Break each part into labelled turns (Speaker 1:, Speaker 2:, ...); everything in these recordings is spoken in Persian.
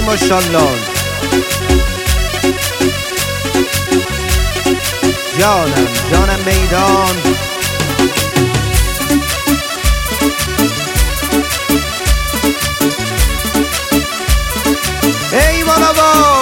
Speaker 1: ماشاءالله جانم میدان ای والا با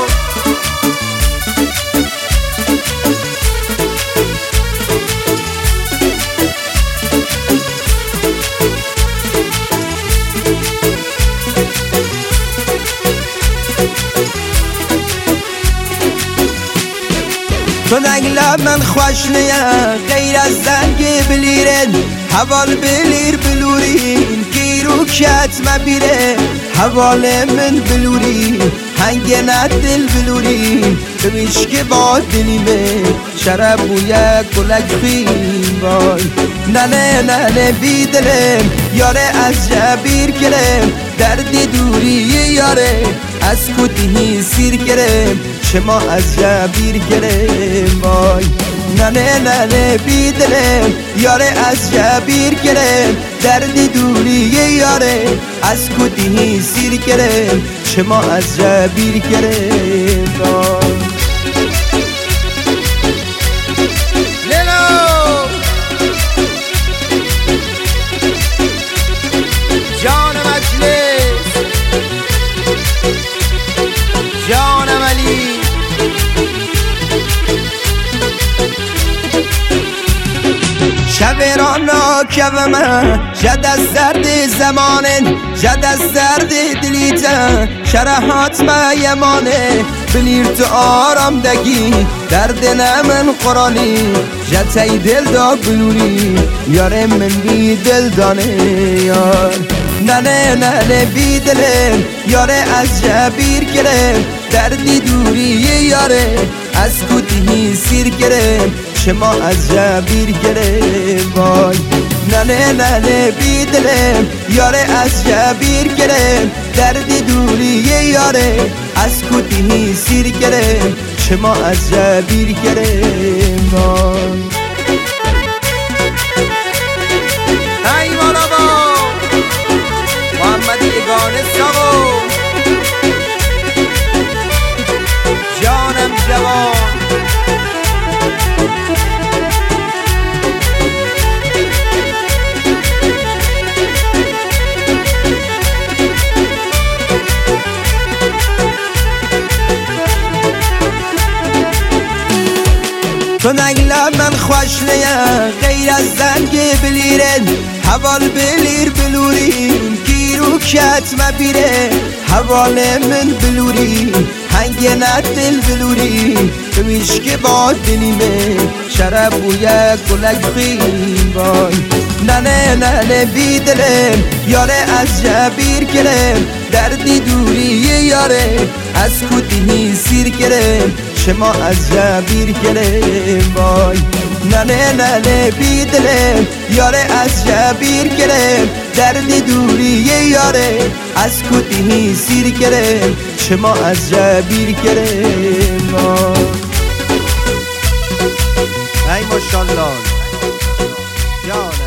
Speaker 1: تو نگلب من خوش نیم غیر از زنگ بلیرن حوال بلیر بلورین گیرو کت مبیره حوال من بلورین هنگ ندل بلورین بمیش که با دلیمه شرب بویه کلک خیم بای نه بی دلم یاره از جبیر کرم دردی دوری یاره از کتیهی سیر کرم شما از جبیر کرم وای نه بی دلم یاره از جبیر کرم دردی دوری یاره از کتیهی سیر کرم شما از جبیر کرم وای جان مجلس جانم علی شبرانا کبمه جد از زرد زمانن جد از زرد دلیتا شرحات ما یمانه بلیر تو آرام دگی درد نمن قرانی جتای دل دا بلوری یاره من بی دل دانه یار نه بی دلم یاره از جبیر کرم دردی دوری یاره از کتیهی سیر کرم شما از جبیر کرم وای نه بی دلم یاره از جبیر کرم دردی دوری یاره از کتیهی سیر کرم شما از جبیر کرم وای ای والا با محمد یگانه ساو جانم جوان تو نگلب من خوش نیم غیر از زنگ بلیرن حوال بلیر بلورین گیرو کت مبیره حوال من بلورین هنگ ندل بلورین بمیش که با دلیمه شرب بویه کلک خیم بای نه بی دلم یاره از جبیر کرم دردی دوری یاره از کتیهی سیر کرم شما از جبیر کرم وای نه بی دلم یاره از جبیر کرم دردی دوری یاره از کتیهی سیر کرم شما از جبیر کرم وای ای ماشاءالله جان